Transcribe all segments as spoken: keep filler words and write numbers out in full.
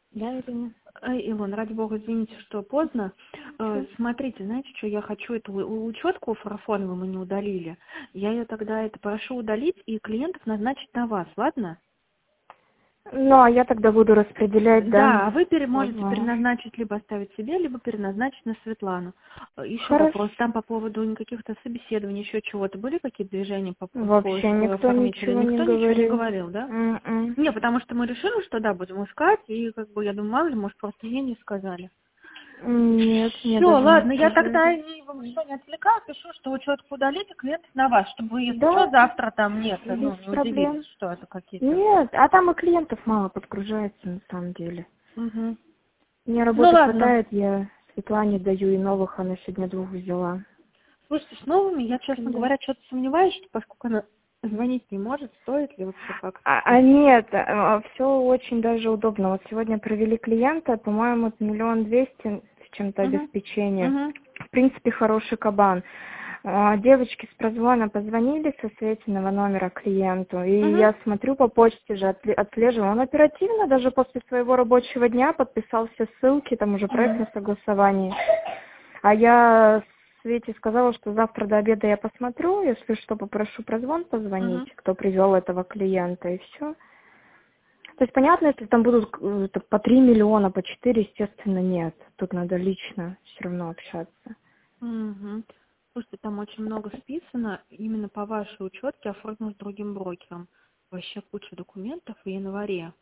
Да, Ирина. Ай, Илон, ради бога, извините, что поздно. Э, Чё? Смотрите, знаете, что я хочу эту у- учетку фарафоновую мы не удалили. Я ее тогда это прошу удалить и клиентов назначить на вас, ладно? Ну, а я тогда буду распределять, да? Да, а вы пере- можете Ага. переназначить либо оставить себе, либо переназначить на Светлану. Э, Еще Хорошо. вопрос, там по поводу каких-то собеседований, еще чего-то, были какие-то движения по, по Вообще поиску никто оформителя? ничего не Никто ничего не говорил. говорил, да? М-м. Не, потому что мы решили, что да, будем искать, и как бы я думаю, мало ли, может, просто мне не сказали. Нет, мне Все, даже не ладно, я тогда сказали. не, вам что, не отвлекаю, пишу, что учетку удалить, и клиентов на вас, чтобы вы, если что, Да, завтра там нет, без ну, не удивились, проблем. что это какие-то. Нет, а там и клиентов мало подгружается на самом деле. Угу. Мне Ну работы ладно. хватает, я Светлане даю и новых, она сегодня двух взяла. Слушайте, с новыми я, Так что честно да. говоря, что-то сомневаюсь, что поскольку она звонить не может, стоит ли вообще как-то. А, а нет, все очень даже удобно. Вот сегодня провели клиента, по-моему, это миллион двести с чем-то Угу. обеспечение. Угу. В принципе, хороший кабан. А, Девочки с прозвона позвонили со Светиного номера клиенту, и Угу. я смотрю по почте же, отли- отслеживаю. Он оперативно, даже после своего рабочего дня подписал все ссылки, там уже Угу. проектное согласование. А я Свете сказала, что завтра до обеда я посмотрю, если что, попрошу прозвон позвонить, Угу. кто привел этого клиента, и все. То есть понятно, если там будут э, это по три миллиона, по четыре, естественно, нет. Тут надо лично все равно общаться. Угу. Слушайте, там очень много списано именно по вашей учетке, оформлено с другим брокером. Вообще куча документов в январе.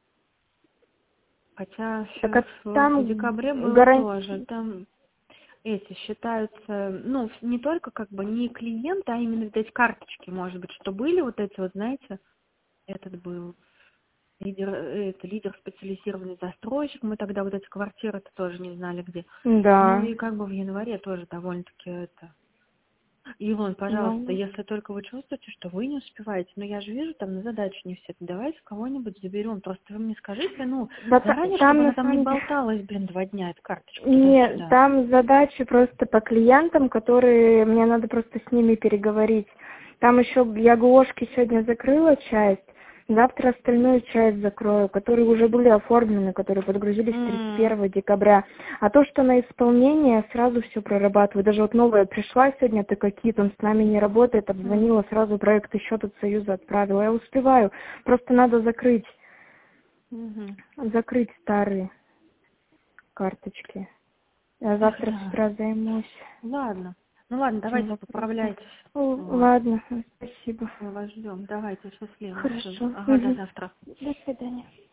Хотя Так ещё а в, в там декабре было тоже. гарантия... Там эти считаются, ну, не только как бы не клиенты, а именно вот эти карточки, может быть, что были вот эти вот, знаете, этот был лидер, э, это лидер специализированный застройщик, мы тогда вот эти квартиры-то тоже не знали где. Ну Да, и как бы в январе тоже довольно-таки это. Илон, пожалуйста, ну... если только вы чувствуете, что вы не успеваете, но я же вижу там на задачу не все, давайте кого-нибудь заберем. Просто вы мне скажите, ну, Да, та- заранее, там чтобы она на там не самом деле... болталась, блин, два дня, эта карточка Нет, туда-сюда. там задачи просто по клиентам, которые... Мне надо просто с ними переговорить. Там еще я ГОшки сегодня закрыла часть, завтра остальную часть закрою, которые уже были оформлены, которые подгрузились тридцать М. первого декабря. А то, что на исполнение, сразу все прорабатываю. Даже вот новая пришла сегодня, ты какие-то, он с нами не работает, М. обзвонила, сразу проект счет от Союза отправила. Я успеваю, просто надо закрыть, Мгм. закрыть старые карточки. Я Эх, завтра с да. утра займусь Ладно. Ну ладно, этим давайте вопросом. поправляйтесь. О, Вот. ладно, спасибо. Мы вас ждем. Давайте, счастливо. Всё. Хорошо. Ага, до Мгм. завтра. До свидания.